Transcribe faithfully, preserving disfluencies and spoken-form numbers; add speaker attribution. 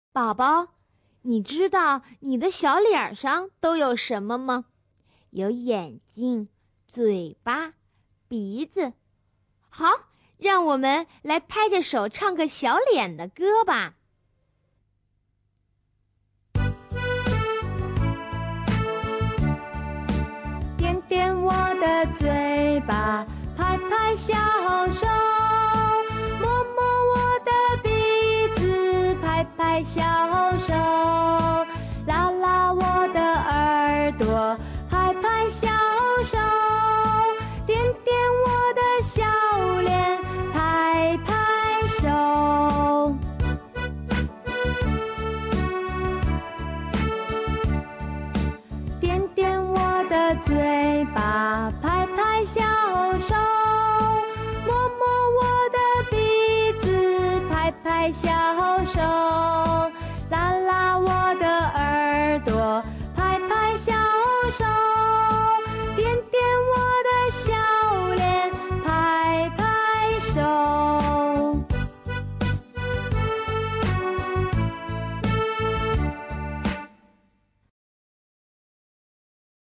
Speaker 1: 宝宝，你知道你的小脸上都有什么吗？有眼睛、嘴巴、鼻子。好，让我们来拍着手唱个小脸的歌吧。
Speaker 2: 点点我的嘴巴，拍拍小手，摸摸我的鼻子，拍拍小手，拉拉我的耳朵，拍拍小手，点点我的小脸，拍拍手。点点我的嘴巴，拍拍小手，摸摸我的鼻子，拍拍小手，拉拉我的耳朵，拍拍小手，点点我的小脸，拍拍手。